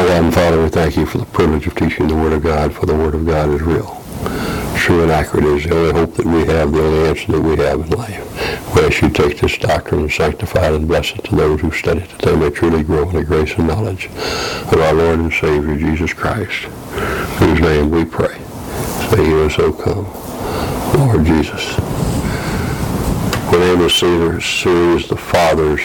God and Father, we thank you for the privilege of teaching the Word of God, for the Word of God is real, true and accurate. It is the only hope that we have, the only answer that we have in life. We ask you to take this doctrine and sanctify it and bless it to those who study it, that they may truly grow in the grace and knowledge of our Lord and Savior, Jesus Christ, in whose name we pray. Say, hear us, O come, Lord Jesus. We name this series The Father's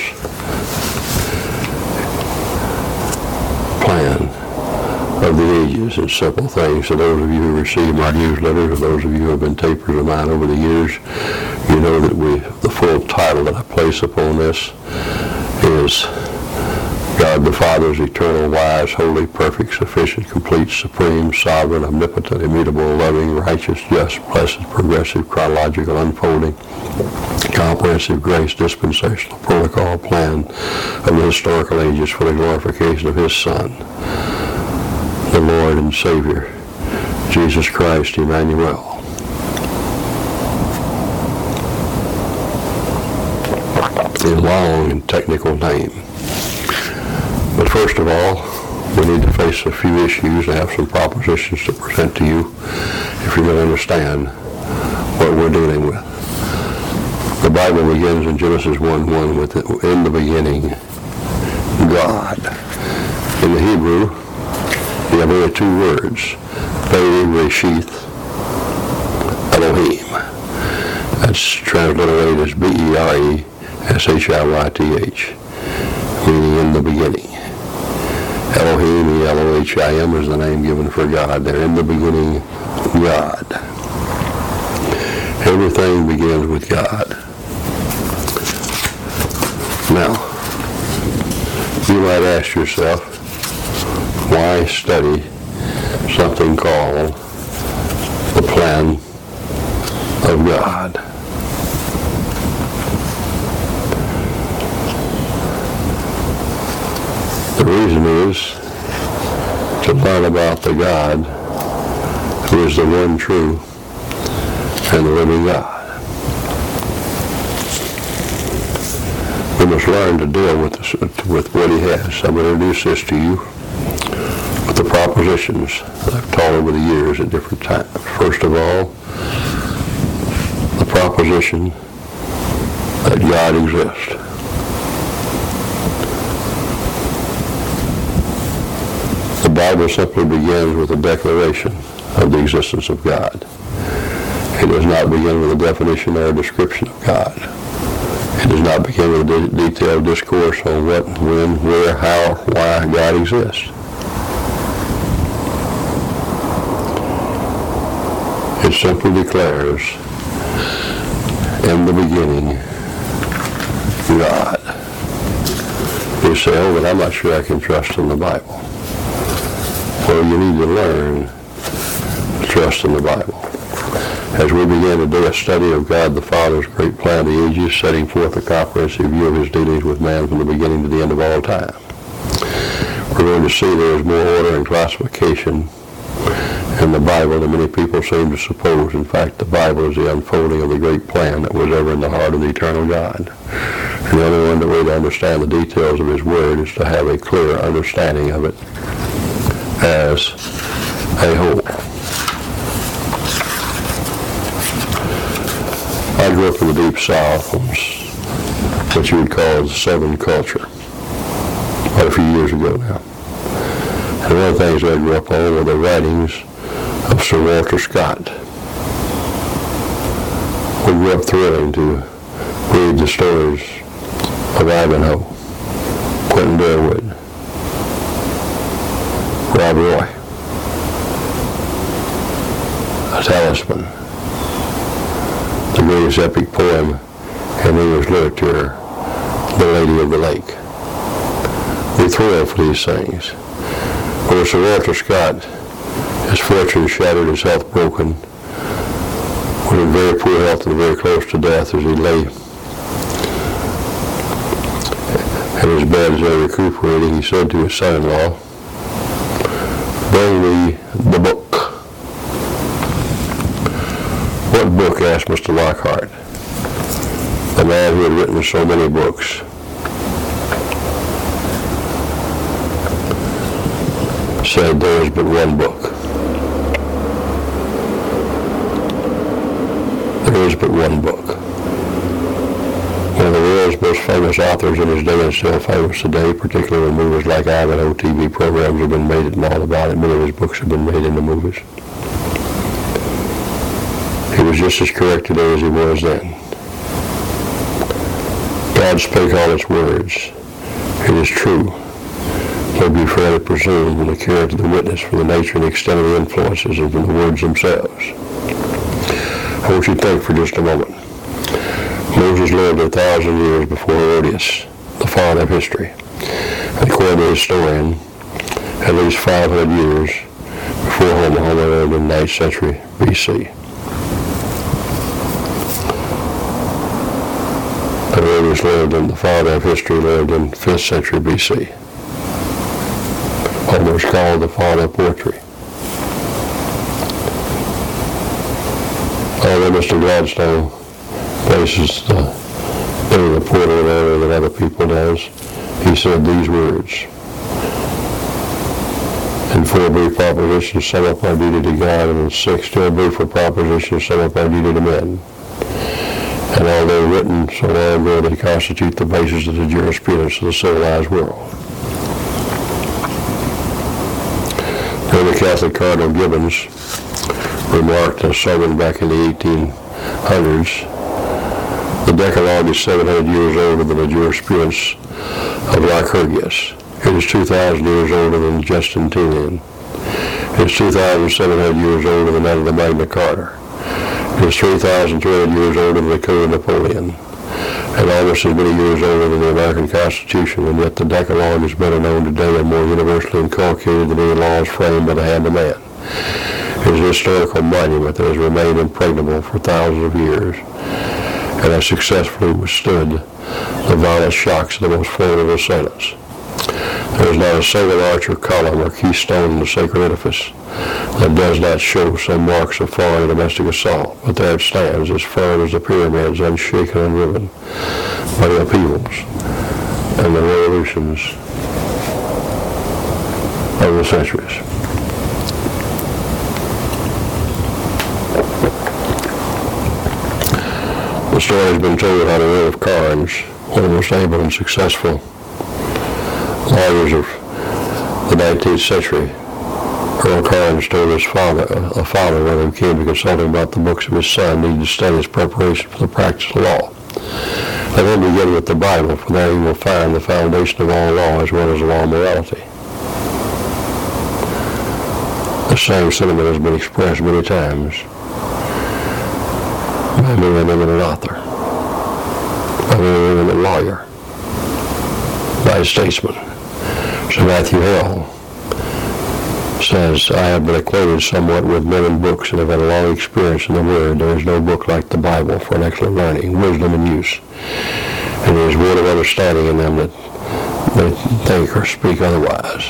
Plan of the Ages in simple things. To those of you who receive my newsletters, or those of you who have been tapers of mine over the years, you know that the full title that I place upon this is God the Father's eternal, wise, holy, perfect, sufficient, complete, supreme, sovereign, omnipotent, immutable, loving, righteous, just, blessed, progressive, chronological, unfolding, comprehensive grace, dispensational, protocol, plan of the historical ages for the glorification of His Son, the Lord and Savior, Jesus Christ, Emmanuel. A long and technical name. But first of all, we need to face a few issues and have some propositions to present to you if you're going to understand what we're dealing with. The Bible begins in Genesis 1:1 with, in the beginning, God. In the Hebrew, you have only two words, Bereshith, Elohim. That's transliterated as Bereshith, meaning in the beginning. Elohim, Elohim is the name given for God. There, in the beginning, God. Everything begins with God. Now, you might ask yourself, why study something called the plan of God? The reason is to learn about the God who is the one true and the living God. We must learn to deal with what He has. I'm going to introduce this to you with the propositions that I've taught over the years at different times. First of all, the proposition that God exists. The Bible simply begins with a declaration of the existence of God. It does not begin with a definition or a description of God. It does not begin with a detailed discourse on what, when, where, how, why God exists. It simply declares, in the beginning, God. You say, oh, but I'm not sure I can trust in the Bible. Well, you need to learn to trust in the Bible. As we begin to do a study of God the Father's great plan of the ages, setting forth a comprehensive view of His dealings with man from the beginning to the end of all time, we're going to see there is more order and classification in the Bible than many people seem to suppose. In fact, the Bible is the unfolding of the great plan that was ever in the heart of the eternal God. And the only way to understand the details of His Word is to have a clear understanding of it as a whole. I grew up in the Deep South, what you would call the Southern culture, quite a few years ago now. And one of the things I grew up on were the writings of Sir Walter Scott. We grew up thrilling to read the stories of Ivanhoe, Quentin Durward, Rob Roy, A Talisman, the greatest epic poem in English literature, The Lady of the Lake. We thrill for these things. When Sir Walter Scott, his fortune shattered, his health broken, was in very poor health and very close to death as he lay in his bed as they were recuperating, he said to his son-in-law, "Bring me the book." "What book?" asked Mr. Lockhart, the man who had written so many books. said there is but one book. There is but one book. One of the world's most famous authors in his day and still famous today, particularly when movies like Ivanhoe TV programs have been made and all about it. Many of his books have been made into movies. He was just as correct today as he was then. God spake all his words. It is true. May be fairly presumed from the character of the witness, from the nature and the extent of the influences, and from the words themselves. I want you to think for just a moment. Moses lived 1,000 years before Herodias, the father of history. And according to the historian, at least 500 years before Homer lived in the 9th century BC. Herodias lived, and the father of history lived in 5th century BC. Homer is called the father of poetry. Although Mr. Gladstone places being a poet in an area that other people does, he said these words: in 4 brief propositions, sum up our duty to God, and in 6 still briefer propositions, sum up our duty to men. And although written so long ago, they constitute the basis of the jurisprudence of the civilized world. The Catholic Cardinal Gibbons remarked in a sermon back in the 1800s, the Decalogue is 700 years older than the jurisprudence of Lycurgus. It is 2,000 years older than Justinian. It is 2,700 years older than that of the Magna Carta. It is 3,200 years older than the Code of Napoleon, and almost as many years older than the American Constitution, and yet the Decalogue is better known today and more universally inculcated than any laws framed by the hand of man. It is a historical monument that has remained impregnable for thousands of years and has successfully withstood the violent shocks of the most formidable assailants. There is not a single arch or column or keystone in the sacred edifice that does not show some marks of foreign and domestic assault, but there it stands as firm as the pyramids, unshaken and riven by the upheavals and the revolutions of the centuries. The story has been told how the Earl of Carnes, one of the most able and successful lawyers of the 19th century, Earl Carnes told his father, when he came to consult him about the books of his son, needed to study his preparation for the practice of law. Let him begin with the Bible, for there he will find the foundation of all law as well as of all morality. The same sentiment has been expressed many times by many an eminent author, by many an eminent lawyer, by a statesman. Sir Matthew Hale says, I have been acquainted somewhat with men and books and have had a long experience in the Word. There is no book like the Bible for an excellent learning, wisdom, and use. And there is word of understanding in them that they think or speak otherwise.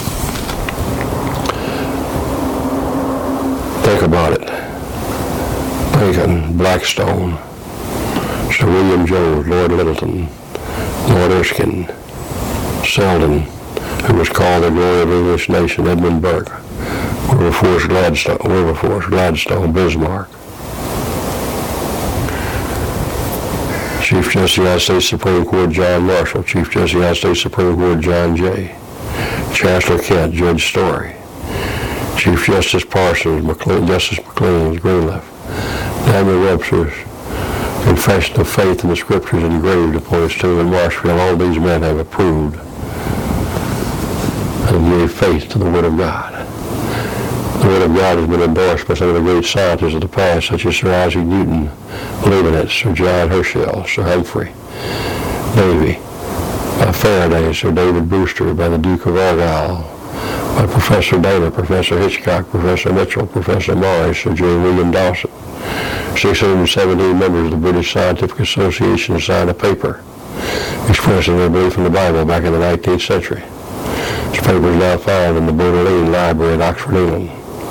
Think about it. Bacon, Blackstone, Sir William Jones, Lord Lyttelton, Lord Erskine, Selden, who was called the glory of the English nation, Edmund Burke, Wilberforce Gladstone, Bismarck, Chief Justice of the United States Supreme Court John Marshall, Chief Justice of the United States Supreme Court John Jay, Chancellor Kent, Judge Story, Chief Justice Parsons, Justice McLean, Greenleaf, Daniel Webster's Confession of Faith in the Scriptures engraved upon his tomb in Marshfield. All these men have approved and gave faith to the Word of God. The Word of God has been endorsed by some of the great scientists of the past, such as Sir Isaac Newton, Leibniz, Sir John Herschel, Sir Humphrey Davy, by Faraday, Sir David Brewster, by the Duke of Argyll, by Professor Dana, Professor Hitchcock, Professor Mitchell, Professor Morris, Sir J. William Dawson. 617 members of the British Scientific Association signed a paper expressing their belief in the Bible back in the 19th century. This paper is now found in the Bodleian Library at Oxford, England.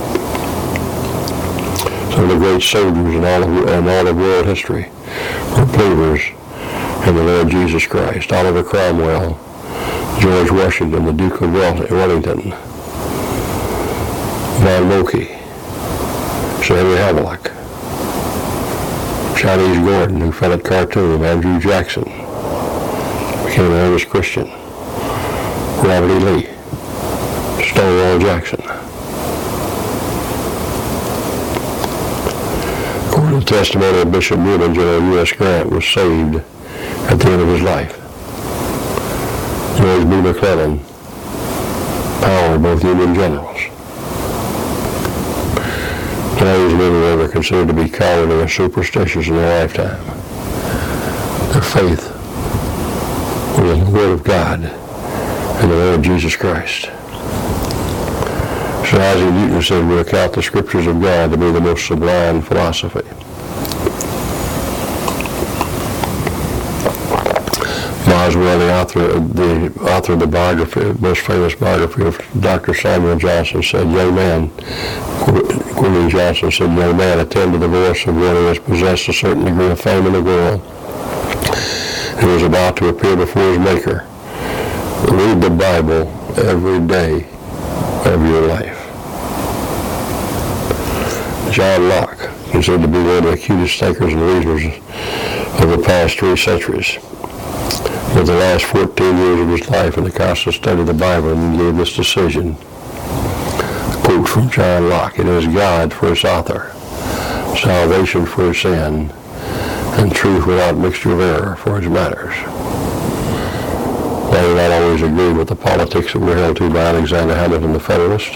Some of the great soldiers in all of world history were believers in the Lord Jesus Christ. Oliver Cromwell, George Washington, the Duke of Wellington, Von Moke, Sammy Havelock, Chinese Gordon, who fell at Khartoum, Andrew Jackson, became an earnest Christian, Robert E. Lee, Stonewall Jackson. According to the testimony of Bishop Newman, General U.S. Grant was saved at the end of his life. George B. McClellan powered both Union generals. Today's men were ever considered to be cowardly or superstitious in their lifetime. Their faith was in the Word of God and the Lord Jesus Christ. Sir Isaac Newton said, we account the Scriptures of God to be the most sublime philosophy. Boswell, the author of the biography, most famous biography of Dr. Samuel Johnson, said, young man, Queen Johnson said, young man, attend to the voice of one who has possessed a certain degree of fame in the world and is about to appear before his Maker. Read the Bible every day of your life. John Locke, considered to be one of the acutest thinkers and reasoners of the past 3 centuries. For the last 14 years of his life in the constant study of the Bible, and he gave this decision. A quote from John Locke, it is God for its author, salvation for its end, and truth without mixture of error for its matters. While we not always agree with the politics that we're held to by Alexander Hamilton, the Federalist,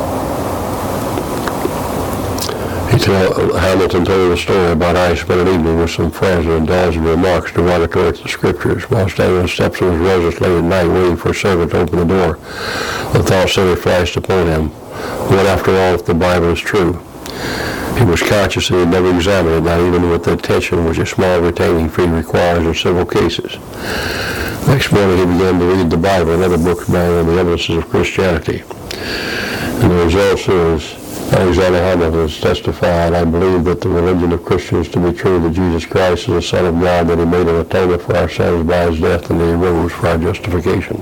Hamilton told a story about how he spent an evening with some friends and indulged in remarks derogatory to the Scriptures. While standing on the steps of his residence late at night waiting for a servant to open the door, the thought suddenly flashed upon him, what after all if the Bible is true? He was conscious that he had never examined it, not even with the attention which a small retaining fee requires in civil cases. Next morning he began to read the Bible and other books bearing on the evidences of Christianity. And the result is, Alexander Hamilton has testified, I believe that the religion of Christians to be true, that Jesus Christ is the Son of God, that he made an atonement for our sins by his death, and that he rose for our justification.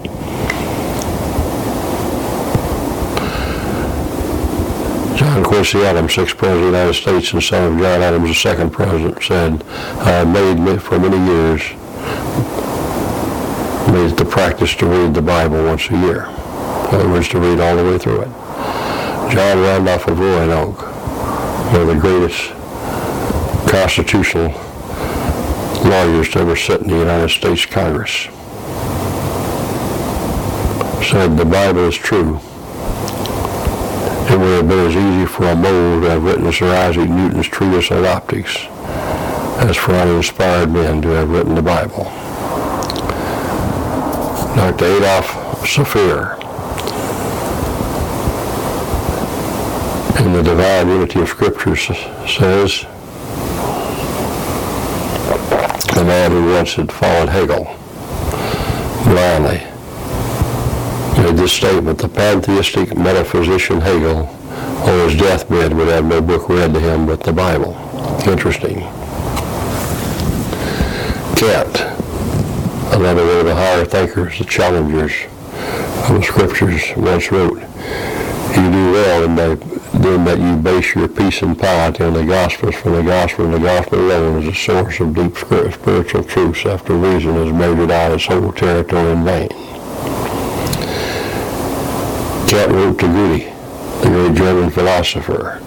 John Quincy Adams, 6th President of the United States and son of John Adams, the 2nd President, said, I have made for many years made it the practice to read the Bible once a year. In other words, to read all the way through it. John Randolph of Roanoke, one of the greatest constitutional lawyers to ever sit in the United States Congress, said the Bible is true. It would have been as easy for a mole to have written Sir Isaac Newton's treatise on optics as for uninspired men to have written the Bible. Dr. Adolf Saphir, in the Divine Unity of Scripture, says, the man who once had followed Hegel blindly made this statement, the pantheistic metaphysician Hegel on his deathbed would have no book read to him but the Bible. Interesting. Kant, another one of the higher thinkers, the challengers of the Scriptures, once wrote, you do well in that you base your peace and piety on the Gospels, for the Gospel and the Gospel alone is a source of deep spiritual truths after reason has measured out its whole territory in vain. Kant wrote to Goethe, the great German philosopher.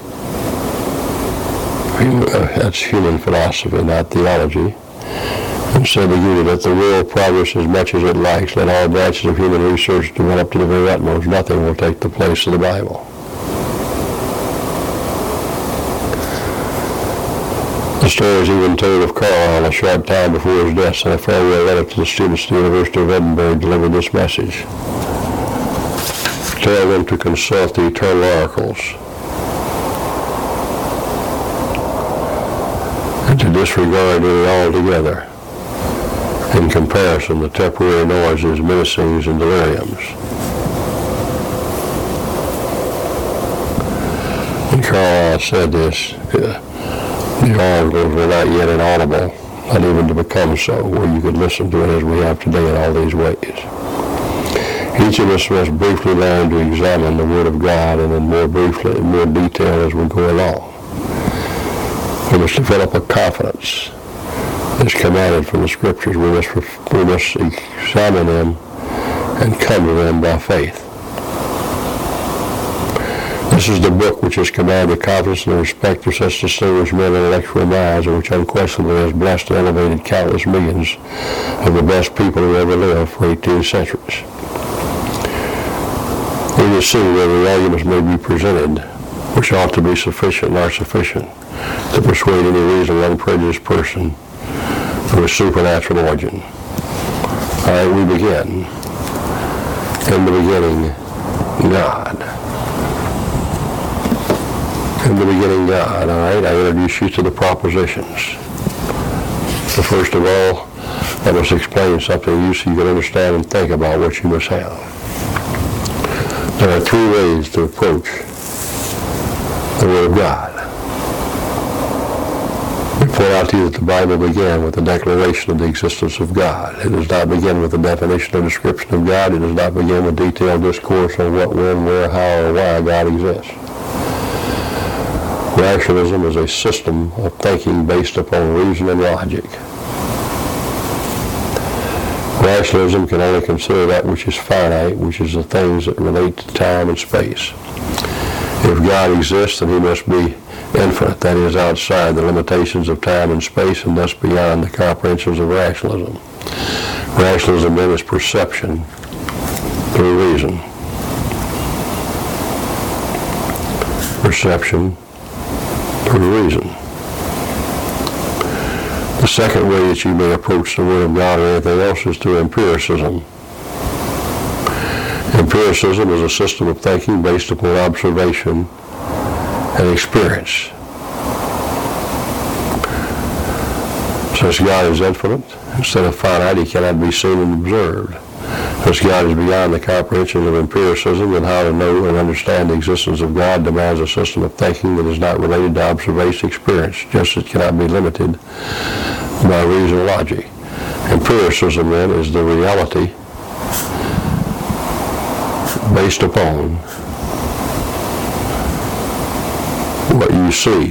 That's human philosophy, not theology. And said to Goethe, let the world progress as much as it likes, let all branches of human research develop to the very utmost, nothing will take the place of the Bible. The story is even told of Carlyle a short time before his death, and a farewell letter to the students at the University of Edinburgh delivered this message. Tell them to consult the eternal oracles and to disregard it altogether in comparison to temporary noises, menacings, and deliriums. When Carlyle said this, the oracles were not yet inaudible, not even to become so, where you could listen to it as we have today in all these ways. Each of us must briefly learn to examine the Word of God, and then more detail as we go along. We must develop a confidence that's commanded from the Scriptures. We must examine them and come to them by faith. This is the book which has commanded confidence and the respect of such distinguished men and intellectual minds, and which unquestionably has blessed and elevated countless millions of the best people who ever lived for 18 centuries. We will see where the arguments may be presented, which ought to be sufficient and are sufficient to persuade any reasonable, unprejudiced person of a supernatural origin. All right, we begin. In the beginning, God. In the beginning, God. All right, I introduce you to the propositions. So first of all, I must explain something to you so you can understand and think about what you must have. There are three ways to approach the Word of God. We point out to you that the Bible began with the declaration of the existence of God. It does not begin with a definition or description of God. It does not begin with detailed discourse on what, when, where, how, or why God exists. Rationalism is a system of thinking based upon reason and logic. Rationalism can only consider that which is finite, which is the things that relate to time and space. If God exists, then he must be infinite, that is, outside the limitations of time and space, and thus beyond the comprehensions of rationalism. Rationalism then is perception through reason. Perception through reason. The second way that you may approach the Word of God or anything else is through empiricism. Empiricism is a system of thinking based upon observation and experience. Since God is infinite, instead of finite, he cannot be seen and observed. Since God is beyond the comprehension of empiricism, then how to know and understand the existence of God demands a system of thinking that is not related to observation experience, just as it cannot be limited by reason or logic. Empiricism, then, is the reality based upon what you see,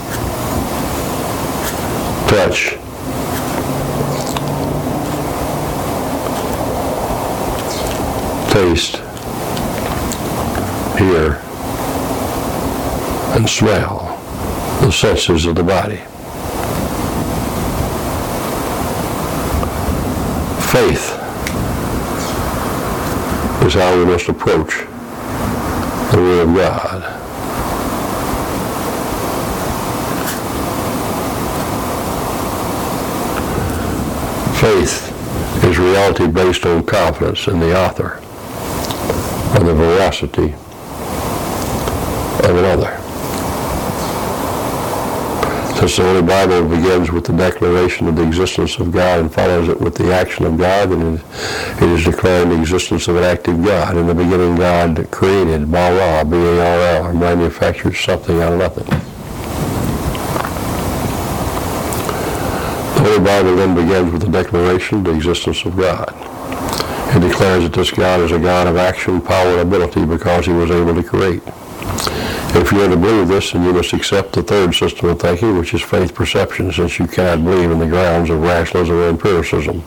touch, taste, hear, and smell, the senses of the body. Faith is how we must approach the Word of God. Faith is reality based on confidence in the author and the veracity of another. Since the Holy Bible begins with the declaration of the existence of God and follows it with the action of God, then it is declaring the existence of an active God. In the beginning, God created, bara, B-A-R-L, or manufactured something out of nothing. The Holy Bible then begins with the declaration of the existence of God. It declares that this God is a God of action, power, and ability because he was able to create. If you are to believe this, then you must accept the third system of thinking, which is faith perception, since you cannot believe in the grounds of rationalism or empiricism.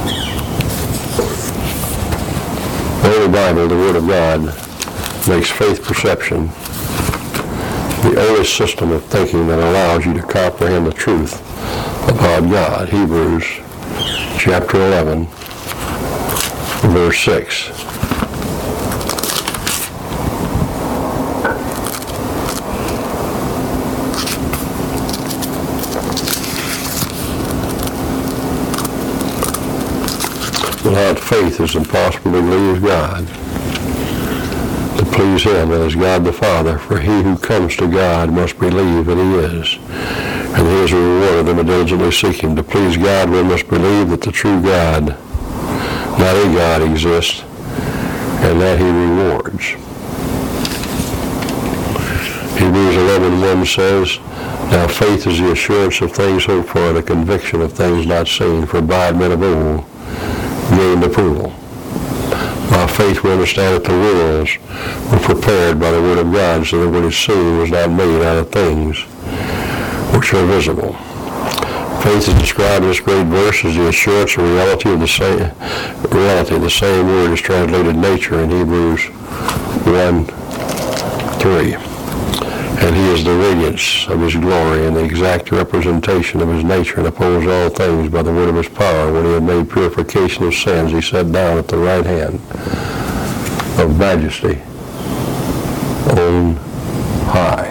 The Holy Bible, the Word of God, makes faith perception the only system of thinking that allows you to comprehend the truth about God. Hebrews chapter 11, verse 6. Without faith, it is impossible to please God, to please him as God the Father. For he who comes to God must believe that he is, and he is a reward of them who diligently seek him. To please God, we must believe that the true God, not a God, exists, and that he rewards. Hebrews 11:1 says, "Now faith is the assurance of things hoped for, the conviction of things not seen. For by men of old gained approval. By faith we understand that the worlds were prepared by the Word of God, so that what is seen was not made out of things which are visible. Faith is described in this great verse as the assurance or reality of the same reality. The same word is translated nature in Hebrews 1:3. And he is the radiance of his glory and the exact representation of his nature, and upholds all things by the word of his power. When he had made purification of sins, he sat down at the right hand of majesty on high.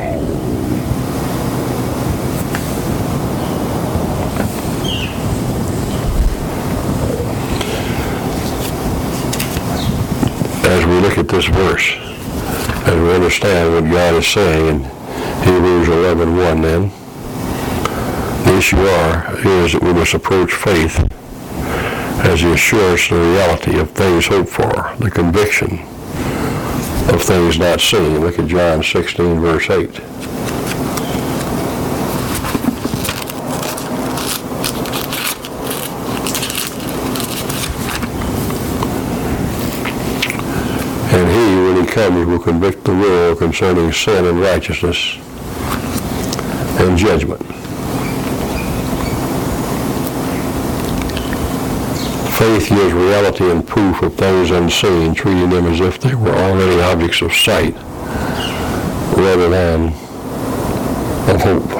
As we look at this verse, as we understand what God is saying in Hebrews 11:1, then, the issue is that we must approach faith as the assurance and the reality of things hoped for, the conviction of things not seen. Look at John 16, verse 8. And he, when he comes, will convict the world concerning sin and righteousness and judgment. Faith gives reality and proof of things unseen, treating them as if they were already objects of sight rather than of hope.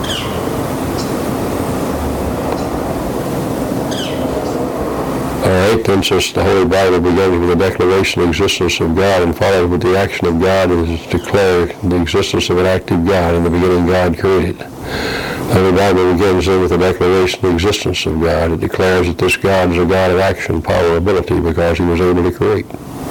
Then, since the Holy Bible begins with a declaration of the existence of God and follows with the action of God, it is declared the existence of an active God. In the beginning, God created. The Holy Bible begins then with a declaration of the existence of God. It declares that this God is a God of action, power, ability, because he was able to create.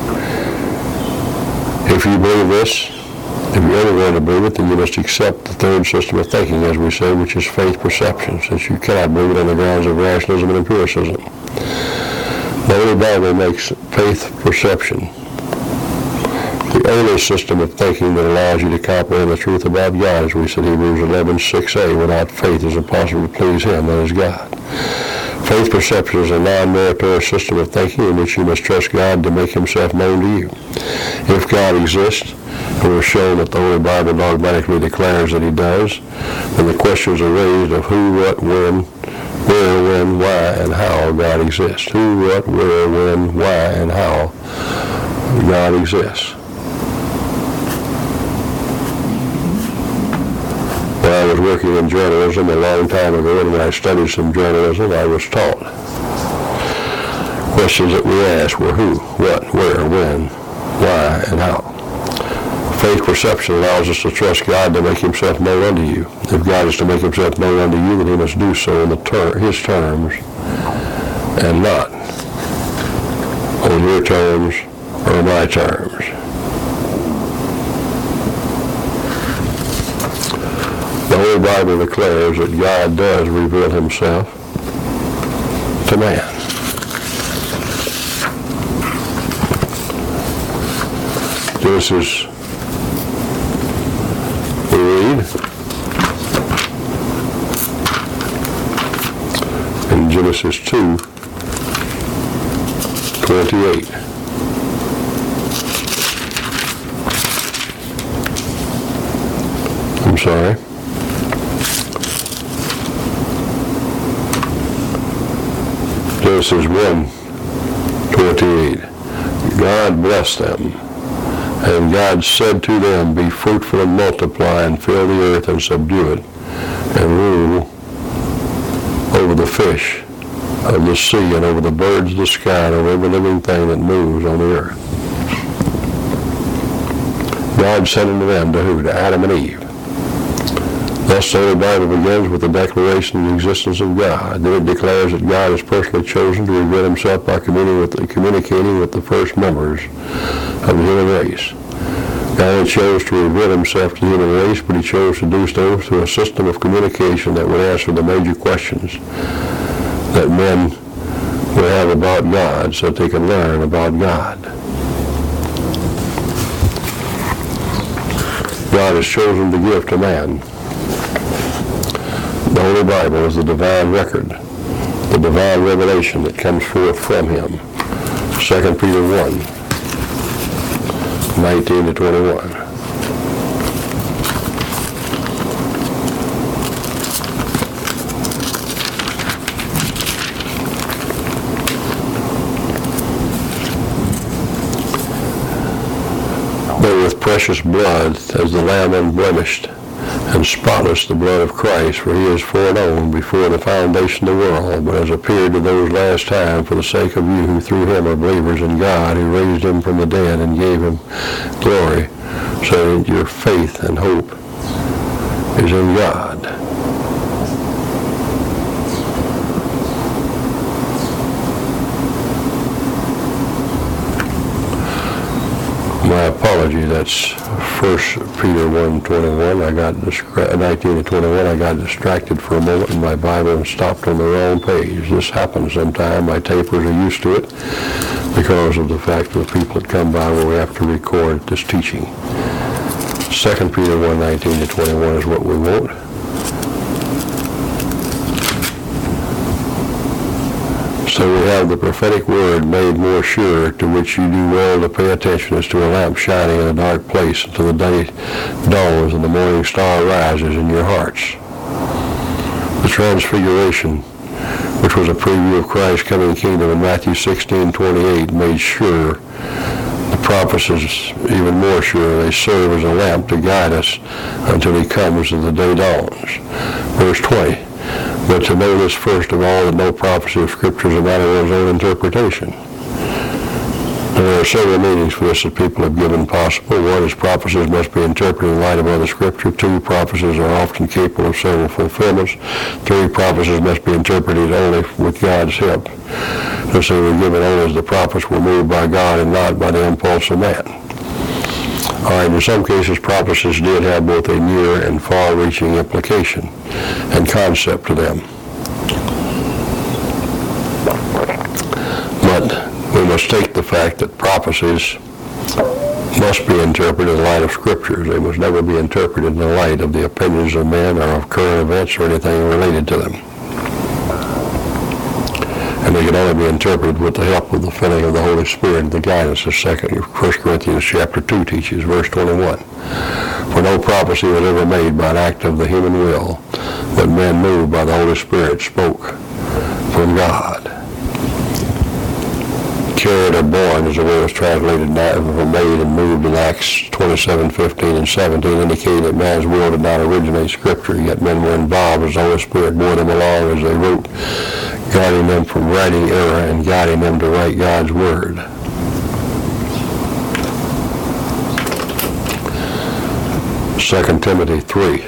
If you believe this, if you're ever going to believe it, then you must accept the third system of thinking, as we say, which is faith perception, since you cannot believe it on the grounds of rationalism and empiricism. The Holy Bible makes faith perception the only system of thinking that allows you to comprehend the truth about God, as we said in Hebrews 11:6a. Without faith, it is impossible to please him, that is God. Faith perception is a non-meritorious system of thinking in which you must trust God to make himself known to you. If God exists, and we're shown that the Holy Bible dogmatically declares that he does, then the questions are raised of who, what, when, where, when, why, and how God exists. Who, what, where, when, why, and how God exists. When I was working in journalism a long time ago, and when I studied some journalism, I was taught questions that we asked were who, what, where, when, why, and how. Faith perception allows us to trust God to make himself known unto you. If God is to make himself known unto you, then he must do so on his terms and not on your terms or my terms. The Holy Bible declares that God does reveal himself to man. Genesis, we read in Genesis 2:28. I'm sorry. Genesis 1:28. God blessed them, and God said to them, be fruitful and multiply, and fill the earth and subdue it, and rule over the fish of the sea, and over the birds of the sky, and over every living thing that moves on the earth. God said unto them, to who? To Adam and Eve. Thus the Holy Bible begins with the declaration of the existence of God. Then it declares that God has personally chosen to reveal himself by communicating with the first members of the human race. God chose to reveal himself to the human race, but he chose to do so through a system of communication that would answer the major questions that men would have about God, so that they could learn about God. God has chosen to give to man. The Holy Bible is the divine record, the divine revelation that comes forth from him. 2 Peter 1 19 to 21. But with precious blood, as the Lamb unblemished and spotless, the blood of Christ, for he is foreknown before the foundation of the world, but has appeared to those last time for the sake of you who through him are believers in God, who raised him from the dead and gave him glory, so that your faith and hope is in God. My apology, that's 1 Peter 1:21. I got 19 to 21. I got distracted for a moment in my Bible and stopped on the wrong page. This happens sometime. My tapers are used to it because of the fact that people that come by where we have to record this teaching. 2 Peter 1:19 to 21 is what we want. So we have the prophetic word made more sure, to which you do well to pay attention as to a lamp shining in a dark place until the day dawns and the morning star rises in your hearts. The transfiguration, which was a preview of Christ's coming kingdom in Matthew 16:28, made sure the prophecies even more sure. They serve as a lamp to guide us until he comes and the day dawns. Verse 20. But to know this first of all, that no prophecy of Scripture is a matter of one's own interpretation. And there are several meanings for this that people have given possible. One is prophecies must be interpreted in light of other Scripture. Two, prophecies are often capable of several fulfillments. Three, prophecies must be interpreted only with God's help. Thus they were given only as the prophets were moved by God and not by the impulse of man. All right, in some cases, prophecies did have both a near and far-reaching implication and concept to them. But we must take the fact that prophecies must be interpreted in light of Scriptures. They must never be interpreted in the light of the opinions of men or of current events or anything related to them. And they can only be interpreted with the help of the filling of the Holy Spirit and the guidance of 1 Corinthians chapter 2 teaches, verse 21. For no prophecy was ever made by an act of the human will, but men moved by the Holy Spirit spoke from God. Carried or born, as the word is translated, made and moved in Acts 27:15 and 17, indicating that man's will did not originate Scripture, yet men were involved as the Holy Spirit bore them along as they wrote, guiding them from writing error and guiding them to write God's Word. Second Timothy 3.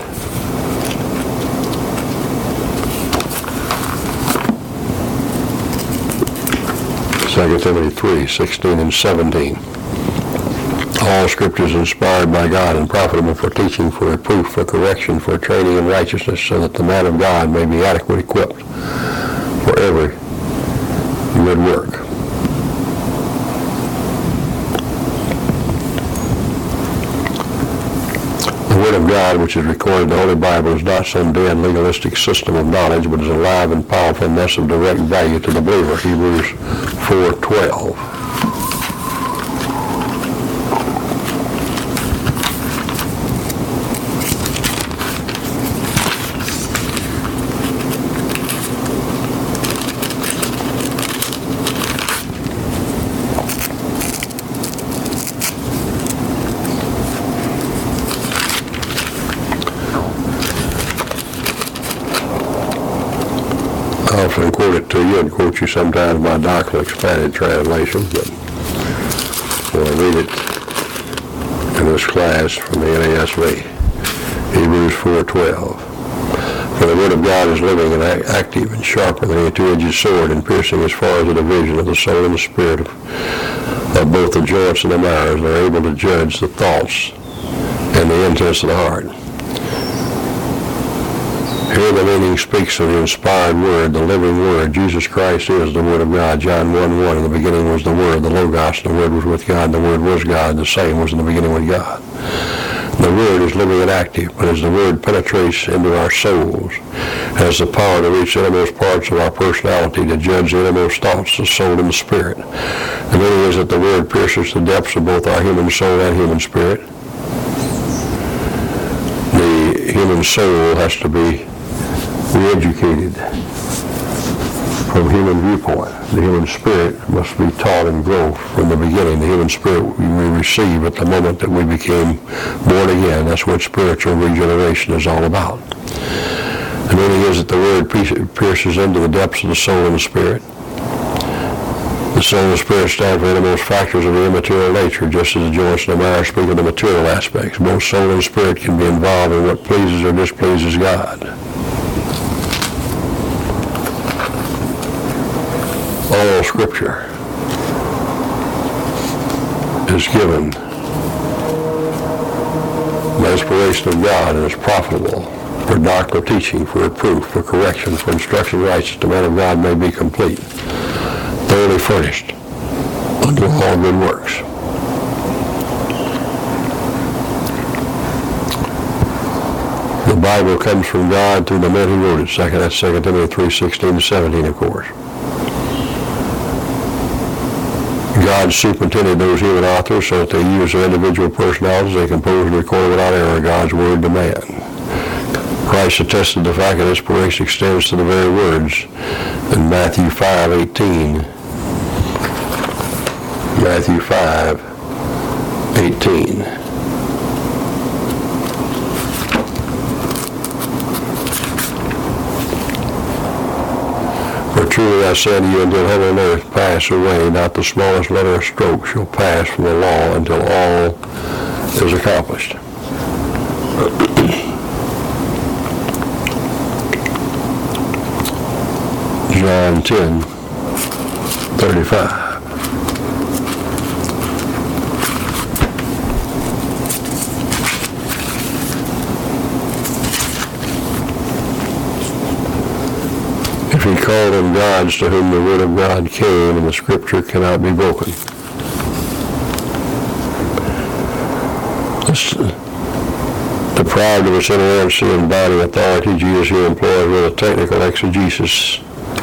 Second Timothy 3, 16 and 17. All Scripture is inspired by God and profitable for teaching, for reproof, for correction, for training in righteousness, so that the man of God may be adequately equipped for every good work. The Word of God, which is recorded in the Holy Bible, is not some dead legalistic system of knowledge, but is alive and powerful and thus of direct value to the believer. Hebrews 4:12. I often quote it to you and quote you sometimes my doctrinal expanded translation, but when I read it in this class from the NASB, Hebrews 4:12. For the Word of God is living and active and sharper than any two-edged sword, and piercing as far as the division of the soul and the spirit of both the joints and the marrow, and are able to judge the thoughts and the intents of the heart. Here the meaning speaks of the inspired Word, the living Word. Jesus Christ is the Word of God. John 1:1, in the beginning was the Word, the Logos, and the Word was with God, and the Word was God. The same was in the beginning with God. The Word is living and active, but as the Word penetrates into our souls, has the power to reach the innermost parts of our personality, to judge the innermost thoughts, the soul, and the spirit. And then it is that the Word pierces the depths of both our human soul and human spirit. The human soul has to be re-educated from human viewpoint. The human spirit must be taught and grow from the beginning. The human spirit we receive at the moment that we became born again. That's what spiritual regeneration is all about. And then it is that the Word pierces into the depths of the soul and the spirit. The soul and the spirit stand for the innermost factors of the immaterial nature, just as the joints and the marrow speak of the material aspects. Both soul and spirit can be involved in what pleases or displeases God. All Scripture is given by inspiration of God and is profitable for doctrinal teaching, for reproof, for correction, for instruction in righteousness, the man of God may be complete, thoroughly furnished unto all good works. The Bible comes from God through the men who wrote it. That's 2 Timothy 3:16-17, of course. God superintended those human authors so that they use their individual personalities. They compose and record without error God's word to man. Christ attested the fact that inspiration extends to the very words in Matthew 5:18. Matthew 5:18. For truly I say unto you, until heaven and earth pass away, not the smallest letter or stroke shall pass from the law until all is accomplished. John 10:35. If he called them gods to whom the word of God came, and the Scripture cannot be broken. Deprived of its inerrancy and binding authority, Jesus here employs with a technical exegesis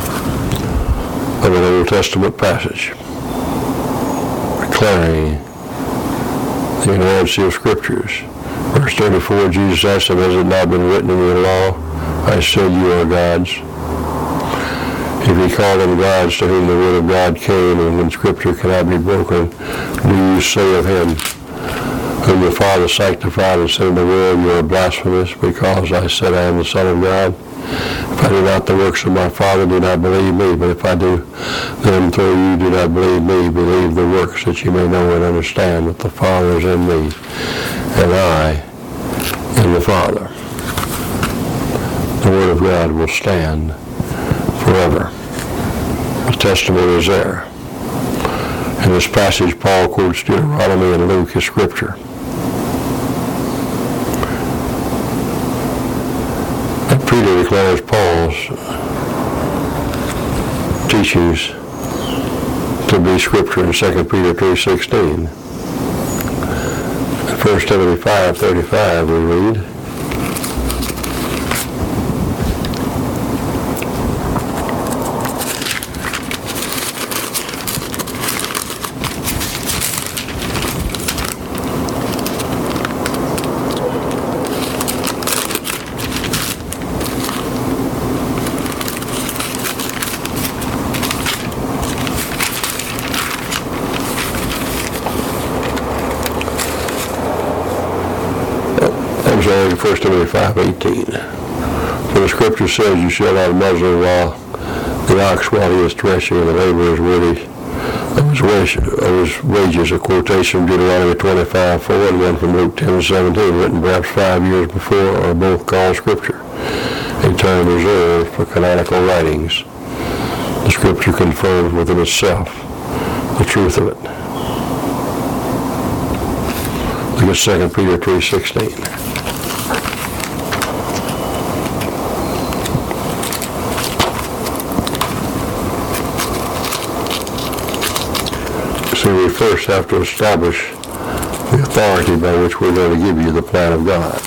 of an Old Testament passage, declaring the inerrancy of Scriptures. Verse 34, Jesus asked them, has it not been written in your law, I said you are gods? If he called them gods to whom the word of God came, and when Scripture cannot be broken, do you say of him, whom the Father sanctified and sent in the world, you are blasphemous, because I said I am the Son of God? If I do not the works of my Father, do not believe me. But if I do them through you, do not believe me. Believe the works, that you may know and understand that the Father is in me, and I in the Father. The Word of God will stand forever. The testimony is there. In this passage, Paul quotes Deuteronomy and Luke as Scripture. And Peter declares Paul's teachings to be Scripture in 2 Peter 3:16. In 1 Timothy 5:35 we read, I'm sorry, 1 Timothy 5:18. For the Scripture says, you shall not muzzle while the ox while he is threshing, and the laborer is worthy of his wages. A quotation from Deuteronomy 25:4 and one from Luke 10:17, written perhaps 5 years before, are both called Scripture, a term reserved for canonical writings. The Scripture confirms within itself the truth of it. Look at 2 Peter 3:16. So we first have to establish the authority by which we're going to give you the plan of God.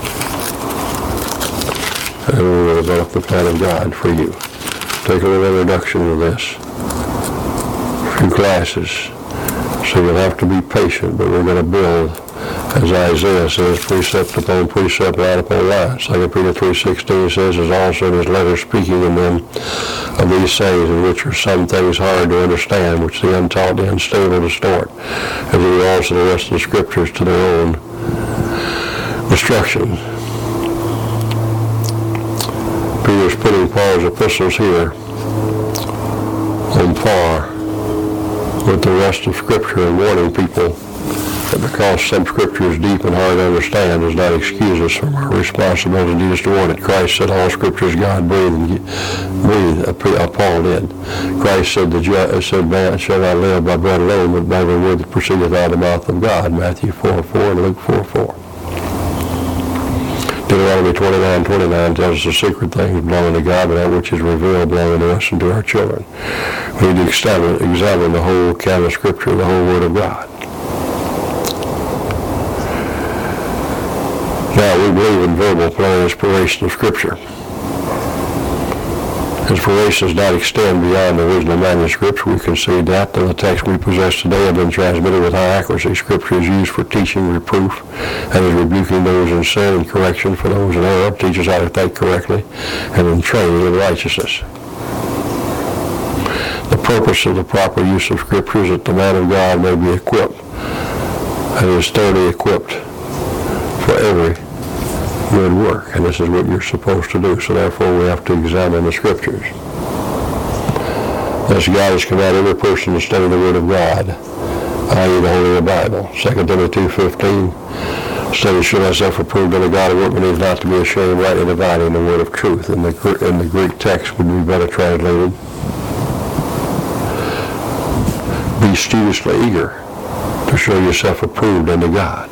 And we're going to develop the plan of God for you. Take a little introduction to this. A few classes. So you'll have to be patient, but we're going to build, as Isaiah says, precept upon precept, line upon line. 2 Peter 3:16 says, as also in his letter speaking in them of these sayings, in which are some things hard to understand, which the untaught, the unstable distort, as do also the rest of the scriptures to their own destruction. Peter's putting Paul's epistles here on par with the rest of Scripture and warning people that because some Scripture is deep and hard to understand does not excuse us from our responsibility just to warn it. Christ said all Scripture is God-breathed, Paul did. Christ said, man shall not live by bread alone, but by every word that proceedeth out of the mouth of God, Matthew 4:4 and Luke 4:4. Deuteronomy 29:29 tells us the secret things belonging to God, but that which is revealed belonging to us and to our children. We need to examine the whole canon of Scripture, the whole Word of God. Now, we believe in verbal plan inspiration of Scripture. Inspiration does not extend beyond the original manuscripts. We concede that, and the texts we possess today have been transmitted with high accuracy. Scripture is used for teaching, reproof, and is rebuking those in sin and correction for those in error, teaches how to think correctly, and in training in righteousness. The purpose of the proper use of Scripture is that the man of God may be equipped, and is thoroughly equipped for every good work, and this is what you're supposed to do. So therefore we have to examine the Scriptures. Thus God has commanded every person to study the Word of God, i.e. the Holy Bible. 2 Timothy 2:15, study show thyself approved unto God, a workman needs not to be ashamed, rightly dividing the word of truth. In the Greek text would be better translated, be studiously eager to show yourself approved unto God.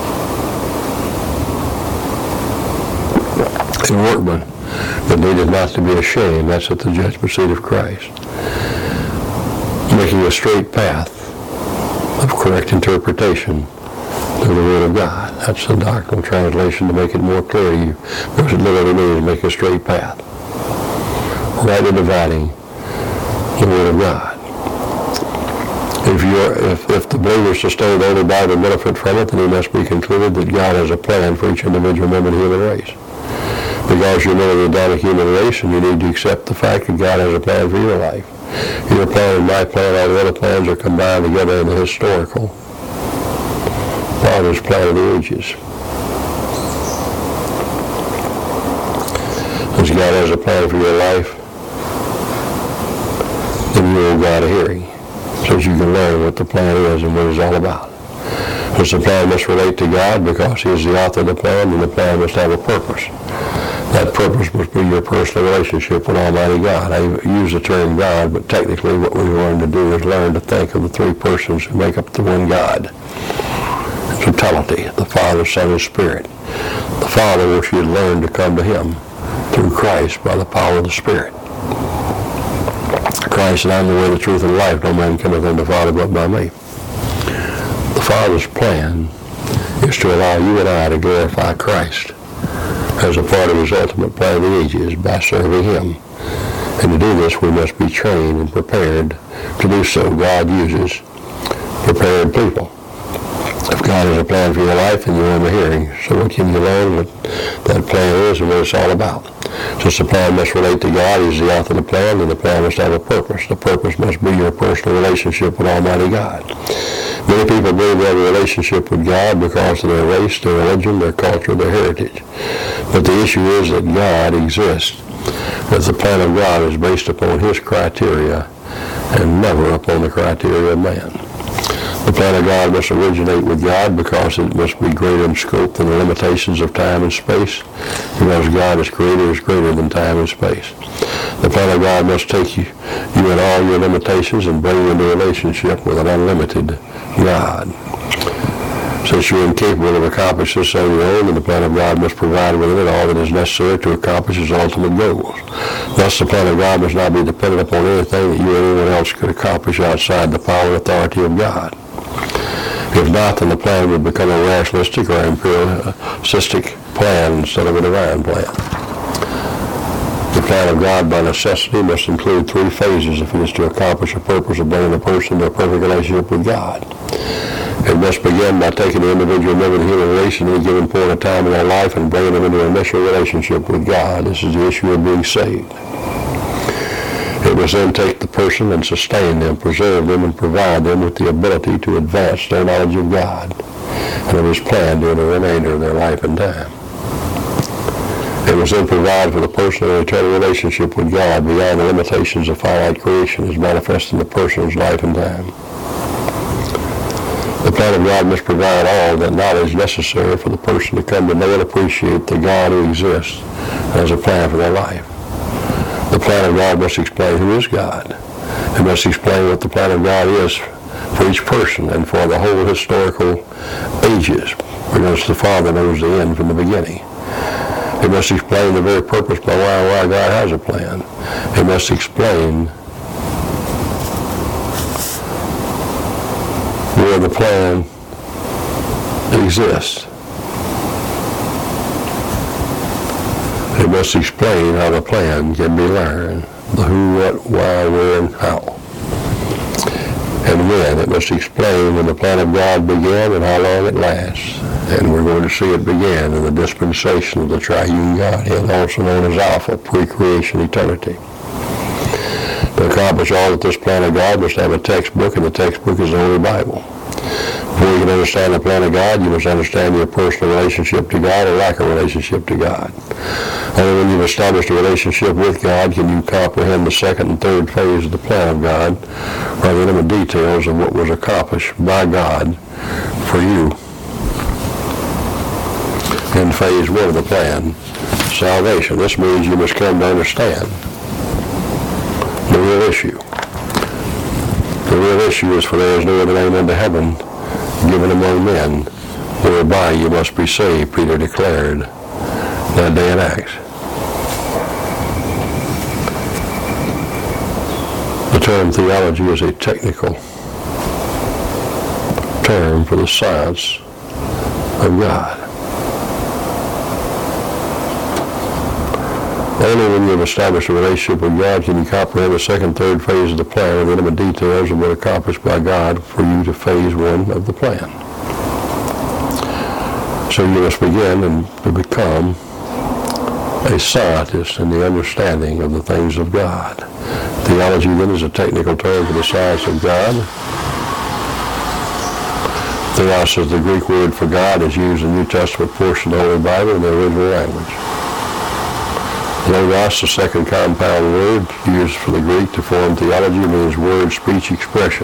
A workman that needed not to be ashamed, that's at the judgment seat of Christ. Making a straight path of correct interpretation to the Word of God. That's the doctrinal translation to make it more clear to you. Because it literally means make a straight path. Rightly dividing the Word of God. If the believer is to study the Holy Bible and benefit from it, then he must be concluded that God has a plan for each individual member of the human race. Because you're a member of the Adamic human race, and you need to accept the fact that God has a plan for your life. Your plan and my plan, all the other plans are combined together in the historical Father's plan of the ages. Since God has a plan for your life, then you owe God a hearing, so that you can learn what the plan is and what it's all about. Since the plan must relate to God because He is the author of the plan, then the plan must have a purpose. That purpose must be your personal relationship with Almighty God. I use the term God, but technically what we learn to do is learn to think of the three persons who make up the one God. Totality, the Father, Son, and Spirit. The Father wants you to learn to come to Him through Christ by the power of the Spirit. Christ said, I am the way, the truth, and life. No man cometh unto the Father but by me. The Father's plan is to allow you and I to glorify Christ as a part of His ultimate plan of the ages by serving Him. And to do this, we must be trained and prepared to do so. God uses prepared people. If God has a plan for your life, then you're in the hearing. So what can you learn what that plan is and what it's all about? Since the plan must relate to God, He's the author of the plan, and the plan must have a purpose. The purpose must be your personal relationship with Almighty God. Many people believe they have a relationship with God because of their race, their religion, their culture, their heritage. But the issue is that God exists, that the plan of God is based upon His criteria and never upon the criteria of man. The plan of God must originate with God because it must be greater in scope than the limitations of time and space, because God as Creator is greater than time and space. The plan of God must take you and all your limitations and bring you into a relationship with an unlimited God. Since you're incapable of accomplishing this on your own, then the plan of God must provide within it all that is necessary to accomplish His ultimate goals. Thus, the plan of God must not be dependent upon anything that you or anyone else could accomplish outside the power and authority of God. If not, then the plan would become a rationalistic or empiricistic plan instead of a divine plan. The plan of God by necessity must include three phases if it is to accomplish the purpose of bringing a person to a perfect relationship with God. It must begin by taking the individual member of the human race at any given point of time in their life and bringing them into an initial relationship with God. This is the issue of being saved. It must then take the person and sustain them, preserve them, and provide them with the ability to advance their knowledge of God and of His plan during the remainder of their life and time. It must then provide for the person an eternal relationship with God beyond the limitations of finite creation as manifest in the person's life and time. The plan of God must provide all that knowledge necessary for the person to come to know and appreciate the God who exists and has a plan for their life. The plan of God must explain who is God. It must explain what the plan of God is for each person and for the whole historical ages, because the Father knows the end from the beginning. It must explain the very purpose by why God has a plan. It must explain where the plan exists. It must explain how the plan can be learned, the who, what, why, where, and how. And when. It must explain when the plan of God began and how long it lasts. And we're going to see it begin in the dispensation of the triune Godhead, also known as Alpha, pre-creation eternity. To accomplish all that this plan of God must have a textbook, and the textbook is the Holy Bible. Before you can understand the plan of God, you must understand your personal relationship to God or lack of relationship to God. Only when you've established a relationship with God can you comprehend the second and third phase of the plan of God, rather than the details of what was accomplished by God for you. In phase one of the plan, salvation. This means you must come to understand the real issue. The real issue is, for there is no other name under heaven given among men whereby you must be saved, Peter declared that day in Acts. The term theology is a technical term for the science of God. Only when you have established a relationship with God can you comprehend the second, third phase of the plan with intimate details of what accomplished by God for you to phase one of the plan. So you must begin and to become a scientist in the understanding of the things of God. Theology then is a technical term for the science of God. Theos is the Greek word for God, is used in the New Testament portion of the Holy Bible in the original language. Logos, the second compound word used for the Greek to form theology, means word, speech, expression.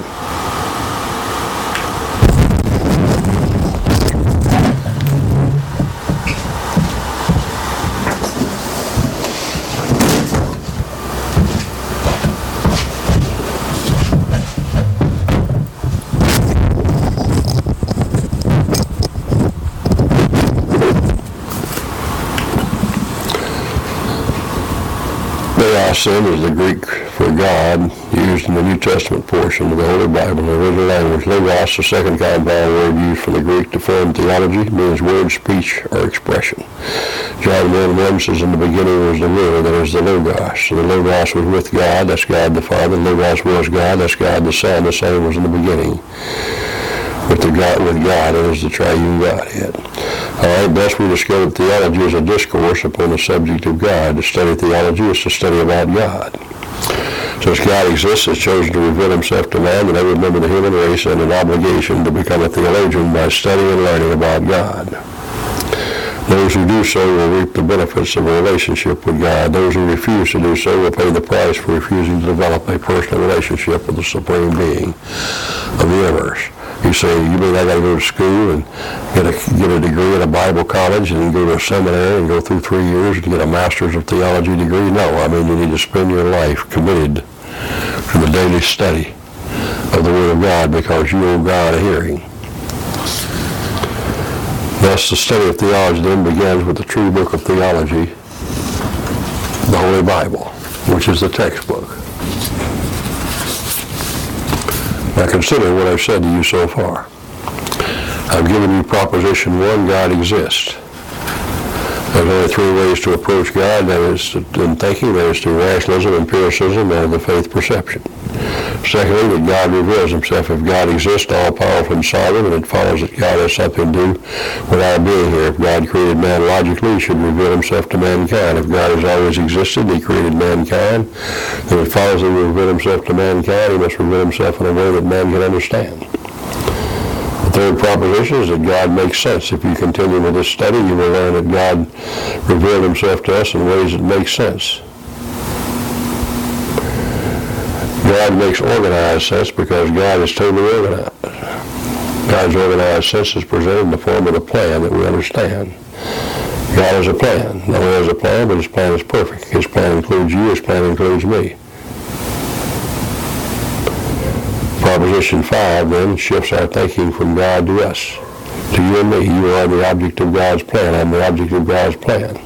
Sin is the Greek for God, used in the New Testament portion of the Holy Bible in the original language. Logos, the second compound word used from the Greek to form theology, means word, speech, or expression. John 1:1 says, in the beginning was the Word, that is the Logos. So the Logos was with God, that's God the Father. The Logos was God, that's God the Son. The same was in the beginning with God, that is the triune Godhead. All right, thus we discovered theology is a discourse upon the subject of God. To study theology is to study about God. Since God exists, has chosen to reveal himself to man, and every member of the human race had an obligation to become a theologian by studying and learning about God. Those who do so will reap the benefits of a relationship with God. Those who refuse to do so will pay the price for refusing to develop a personal relationship with the Supreme Being of the universe. You say, you mean I got to go to school and get a degree at a Bible college and then go to a seminary and go through 3 years and get a master's of theology degree? No, I mean you need to spend your life committed to the daily study of the Word of God, because you owe God a hearing. Thus, the study of theology then begins with the true book of theology, the Holy Bible, which is the textbook. Now consider what I've said to you so far. I've given you proposition 1, God exists. There's only 3 ways to approach God, that is in thinking, that is through rationalism, empiricism, and the faith perception. Secondly, that God reveals himself. If God exists, all-powerful and sovereign, then it follows that God has something to do with our being here. If God created man logically, he should reveal himself to mankind. If God has always existed, he created mankind, then it follows that he will reveal himself to mankind. He must reveal himself in a way that man can understand. The third proposition is that God makes sense. If you continue with this study, you will learn that God revealed himself to us in ways that make sense. God makes organized sense because God is totally organized. God's organized sense is presented in the form of a plan that we understand. God has a plan. Not only has a plan, but his plan is perfect. His plan includes you. His plan includes me. Proposition 5 then shifts our thinking from God to us, to you and me. You are the object of God's plan. I'm the object of God's plan.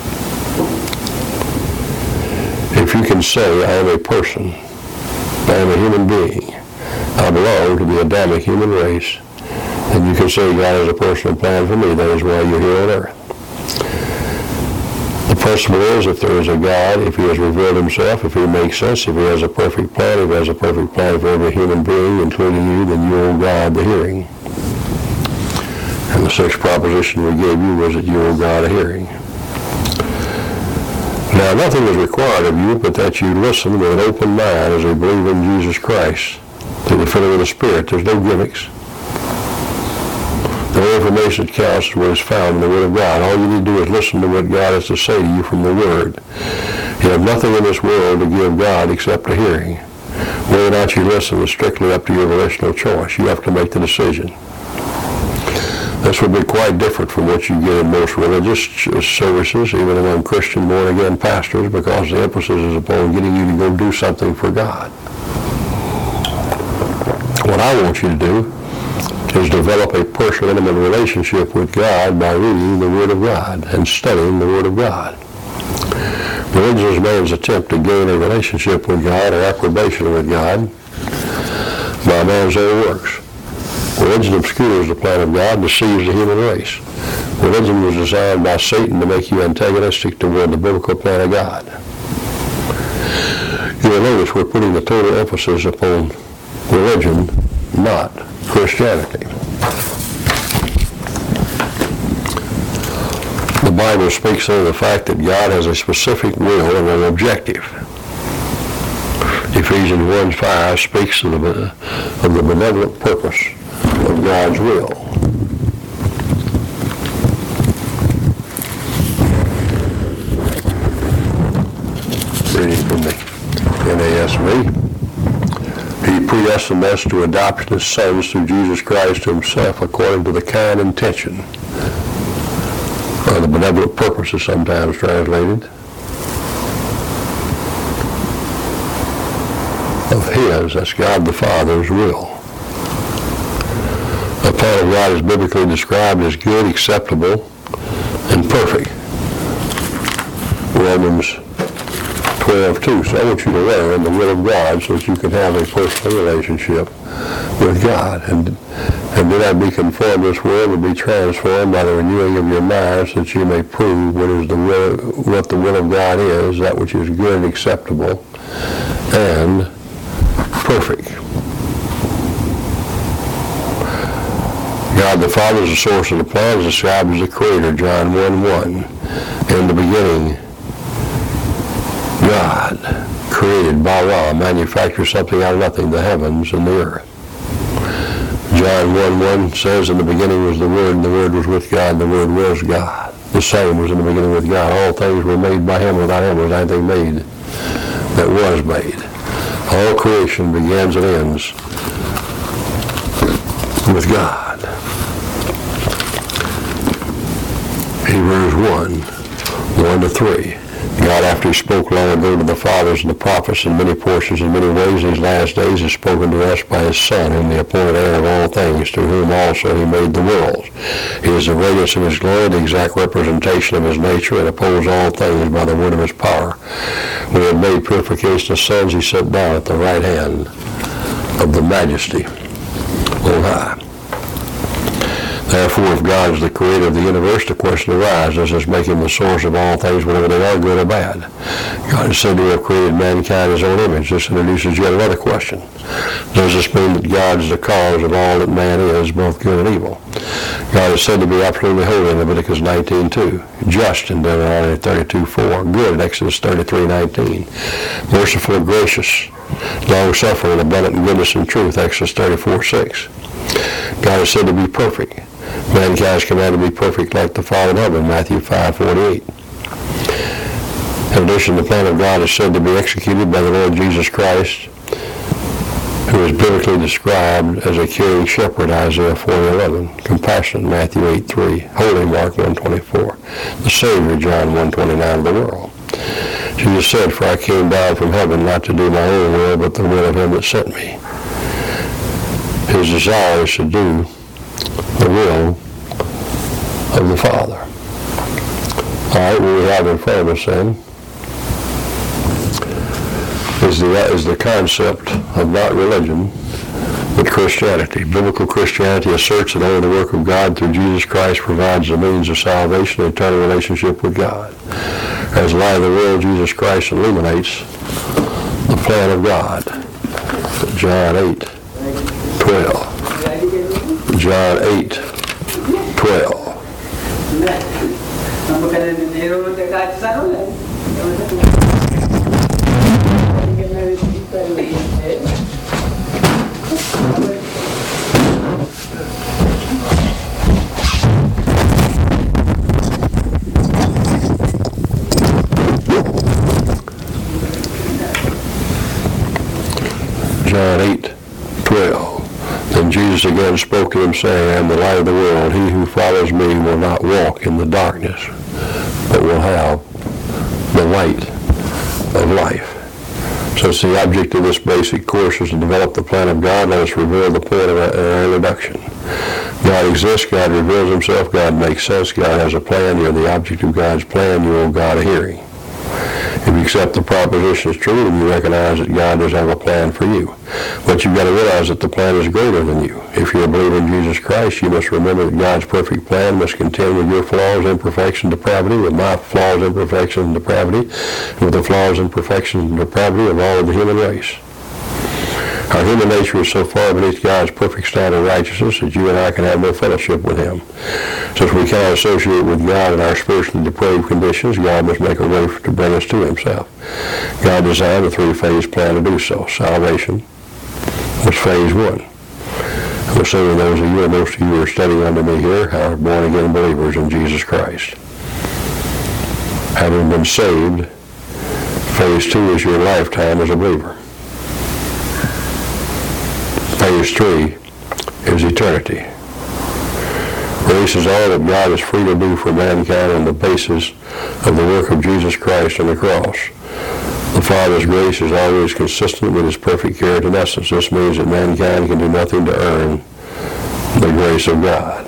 If you can say, I am a person, I am a human being, I belong to the Adamic human race, then you can say God has a personal plan for me. That is why you're here on earth. The principle is, if there is a God, if he has revealed himself, if he makes sense, if he has a perfect plan, if he has a perfect plan for every human being, including you, then you owe God the hearing. And the 6th proposition we gave you was that you owe God a hearing. Now, nothing is required of you but that you listen with an open mind as we believe in Jesus Christ through the filling of the Spirit. There's no gimmicks. The only information that counts is what is found in the Word of God. All you need to do is listen to what God has to say to you from the Word. You have nothing in this world to give God except a hearing. Whether or not you listen is strictly up to your volitional choice. You have to make the decision. This would be quite different from what you get in most religious services, even among Christian born-again pastors, because the emphasis is upon getting you to go do something for God. What I want you to do is develop a personal, intimate relationship with God by reading the Word of God and studying the Word of God. Religion is man's attempt to gain a relationship with God or approbation with God by man's own works. Religion obscures the plan of God and deceives the human race. Religion was designed by Satan to make you antagonistic toward the biblical plan of God. You will notice we're putting the total emphasis upon religion, not Christianity. The Bible speaks of the fact that God has a specific will and an objective. Ephesians 1:5 speaks of the benevolent purpose of God's will. Reading from the NASB. He predestined us to adoption as sons through Jesus Christ himself according to the kind intention, or the benevolent purpose is sometimes translated, of his, that's God the Father's will. The plan of God is biblically described as good, acceptable, and perfect. Romans 12:2. So I want you to learn the will of God so that you can have a personal relationship with God. And do not be conformed to this world, but be transformed by the renewing of your mind so that you may prove what the will of God is, that which is good and acceptable and perfect. God the Father is the source of the plan, is described as the Creator, John 1:1. In the beginning, God created, bara, manufactured something out of nothing, the heavens and the earth. John 1:1 says, in the beginning was the Word, and the Word was with God, and the Word was God. The same was in the beginning with God. All things were made by him. Without him was anything made that was made. All creation begins and ends with God. Hebrews 1:1-3. God, after he spoke long ago to the fathers and the prophets in many portions and many ways, in these last days has spoken to us by his Son, whom the appointed heir of all things, through whom also he made the worlds. He is the radiance of his glory, the exact representation of his nature, and upholds all things by the word of his power. When he had made purification of sins, he sat down at the right hand of the Majesty on high. Therefore, if God is the creator of the universe, the question arises, does this make him the source of all things, whether they are good or bad? God is said to have created mankind in his own image. This introduces yet another question. Does this mean that God is the cause of all that man is, both good and evil? God is said to be absolutely holy in Leviticus 19:2, just in Deuteronomy 32:4, good in Exodus 33:19, merciful and gracious, long-suffering, abundant in goodness and truth, Exodus 34:6. God is said to be perfect. Mankind is commanded to be perfect like the Father in heaven, Matthew 5:48. In addition, the plan of God is said to be executed by the Lord Jesus Christ, who is biblically described as a caring shepherd, Isaiah 40:11, compassionate, Matthew 8:3, holy, Mark 1:24, the Savior, John 1:29 of the world. Jesus said, "For I came down from heaven not to do my own will, but the will of him that sent me." His desire is to do the will of the Father. All right, what we have in front of us then is the concept of not religion, but Christianity. Biblical Christianity asserts that only the work of God through Jesus Christ provides the means of salvation and eternal relationship with God. As the light of the world, Jesus Christ illuminates the plan of God. John 8:12. John 8:12. John 8:12. Then Jesus again spoke to them, saying, "I am the light of the world. He who follows me will not walk in the darkness, but will have the light of life." Since the object of this basic course is to develop the plan of God, let us reveal the point of our introduction. God exists, God reveals himself, God makes sense, God has a plan. You're the object of God's plan, you owe God a hearing. If you accept the proposition as true, then you recognize that God does have a plan for you. But you've got to realize that the plan is greater than you. If you're a believer in Jesus Christ, you must remember that God's perfect plan must contend with your flaws, imperfections, depravity, with my flaws, imperfections, and depravity, and with the flaws, imperfections, and depravity of all of the human race. Our human nature is so far beneath God's perfect standard of righteousness that you and I can have no fellowship with him. Since we cannot associate with God in our spiritually depraved conditions, God must make a way to bring us to himself. God designed a three-phase plan to do so. Salvation was phase one. I'm assuming those of you, and most of you are studying under me here, are born-again believers in Jesus Christ. Having been saved, phase two is your lifetime as a believer. Phase three is eternity. Grace is all that God is free to do for mankind on the basis of the work of Jesus Christ on the cross. The Father's grace is always consistent with his perfect character and essence. This means that mankind can do nothing to earn the grace of God.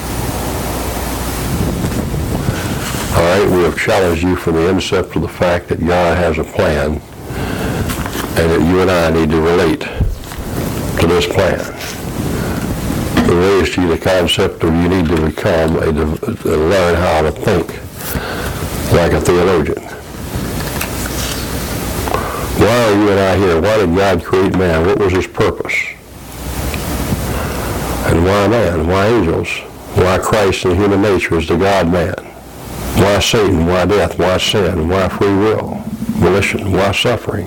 All right, we have challenged you from the incept of the fact that God has a plan and that you and I need to relate to this plan. We raised you the concept of you need to become learn how to think like a theologian. Why are you and I here? Why did God create man? What was his purpose? And why man? Why angels? Why Christ in human nature is the God-man? Why Satan? Why death? Why sin? Why free will? Volition? Why suffering?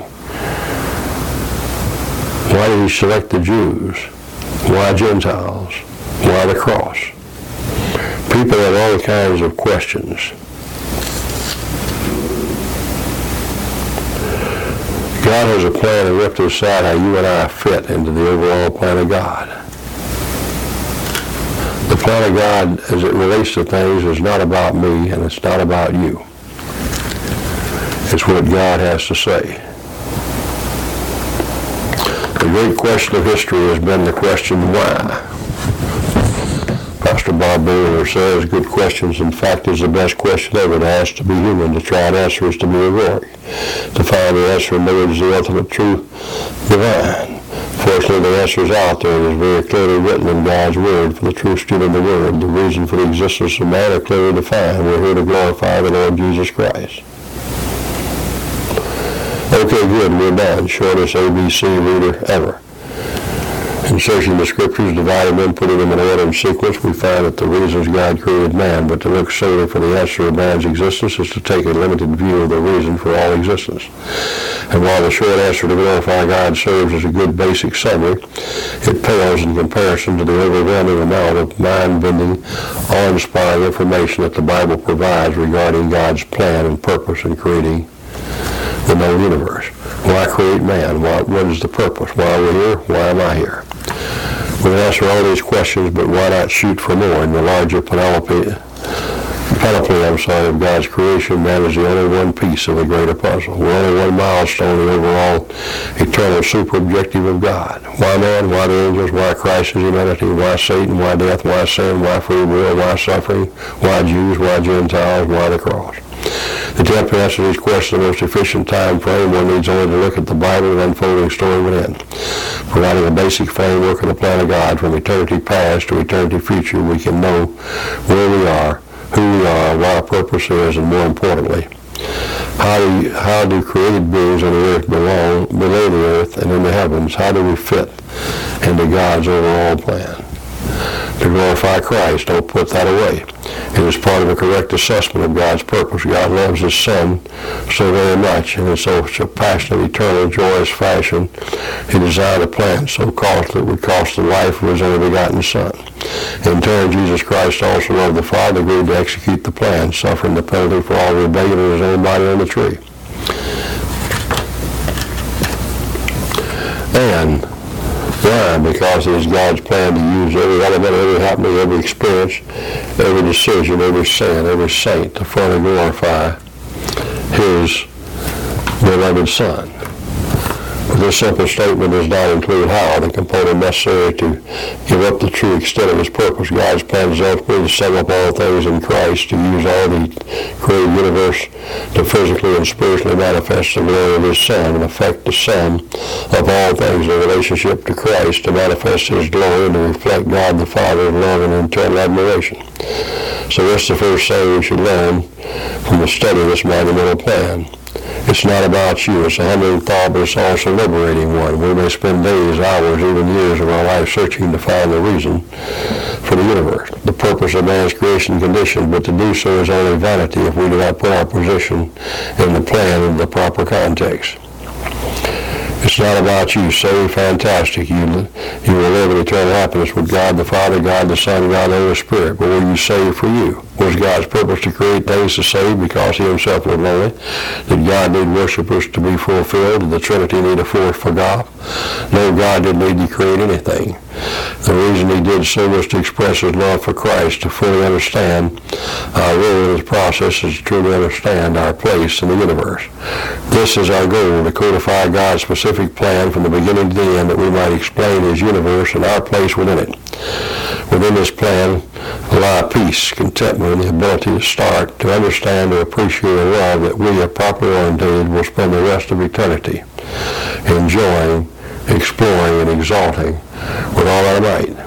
Why did he select the Jews? Why Gentiles? Why the cross? People have all kinds of questions. God has a plan, and we have to decide how you and I fit into the overall plan of God. The plan of God, as it relates to things, is not about me, and it's not about you. It's what God has to say. The great question of history has been the question, why? Pastor Bob Boehler says, good questions, in fact, is the best question ever to ask. To be human, to try and answer is to be heroic. To find the answer in knowledge is the ultimate truth divine. Fortunately, the answer is out there and is very clearly written in God's Word. For the true student of the Word, the reason for the existence of man are clearly defined. We're here to glorify the Lord Jesus Christ. Okay, good. We're done. Shortest ABC reader ever. In searching the Scriptures, dividing them, putting them in order and sequence, we find that the reasons God created man, but to look solely for the answer of man's existence is to take a limited view of the reason for all existence. And while the short answer to glorify God serves as a good basic summary, it pales in comparison to the overwhelming amount of mind-bending, awe-inspiring information that the Bible provides regarding God's plan and purpose in creating the known universe. Why create man? What is the purpose? Why are we here? Why am I here? We can answer all these questions, but why not shoot for more? In the larger panoply of God's creation, man is the only one piece of the greater puzzle. We're only one milestone in the overall eternal super objective of God. Why man? Why the angels? Why Christ as humanity? Why Satan? Why death? Why sin? Why free will? Why suffering? Why Jews? Why Gentiles? Why the cross? To attempt to answer these questions in the most efficient time frame, one needs only to look at the Bible and unfolding story within. Providing a basic framework of the plan of God from eternity past to eternity future, we can know where we are, who we are, what our purpose is, and more importantly, how do created beings on the earth belong below the earth and in the heavens? How do we fit into God's overall plan? To glorify Christ, don't put that away. It is part of a correct assessment of God's purpose. God loves His Son so very much, and in such a passionate, eternal, joyous fashion, He designed a plan so costly it would cost the life of His only begotten Son. In turn, Jesus Christ also loved the Father, agreed to execute the plan, suffering the penalty for all rebellion in His own body on the tree. And why? Because it is God's plan to use every element, every happening, every experience, every decision, every sin, every saint to further glorify His beloved Son. But this simple statement does not include how, the component necessary to give up the true extent of His purpose. God's plan is ultimately to sum up all things in Christ, to use all the created universe to physically and spiritually manifest the glory of His Son, and affect the sum of all things in relationship to Christ, to manifest His glory and to reflect God the Father in love and eternal admiration. So that's the first thing we should learn from the study of this monumental plan. It's not about you. It's a humbling thought, but it's also a liberating one. We may spend days, hours, even years of our life searching to find the reason for the universe, the purpose of man's creation condition, but to do so is only vanity if we do not put our position in the plan in the proper context. It's not about you. Saved, fantastic. You will live in eternal happiness with God the Father, God the Son, God the Holy Spirit. But were you saved for you? Was God's purpose to create things to save because He Himself was lonely? Did God need worshipers to be fulfilled? Did the Trinity need a fourth for God? No, God didn't need to create anything. The reason He did so was to express His love for Christ, to fully understand our role in His process, is to truly understand our place in the universe. This is our goal, to codify God's specific plan from the beginning to the end, that we might explain His universe and our place within it. Within this plan lie peace, contentment, and the ability to start, to understand and appreciate a love that we, if properly orientated, will spend the rest of eternity enjoying, exploring, and exalting with all our might.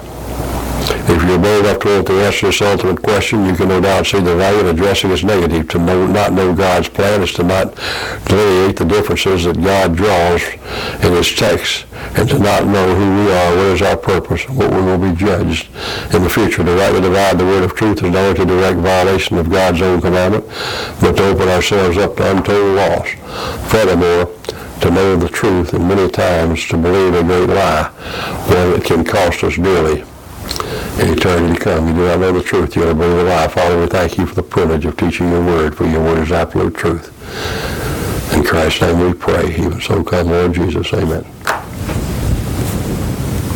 If you're bold enough to answer this ultimate question, you can no doubt see the value in addressing its negative. To not know God's plan is to not delineate the differences that God draws in His text, and to not know who we are, what is our purpose, and what we will be judged in the future. To rightly divide the word of truth is not only to direct violation of God's own commandment, but to open ourselves up to untold loss. Furthermore, to know the truth, and many times to believe a great lie, one that can cost us dearly in eternity to come. You do not know the truth, you ought to believe a lie. Father, we thank You for the privilege of teaching Your word, for Your word is absolute truth. In Christ's name we pray. Even so, come, Lord Jesus. Amen.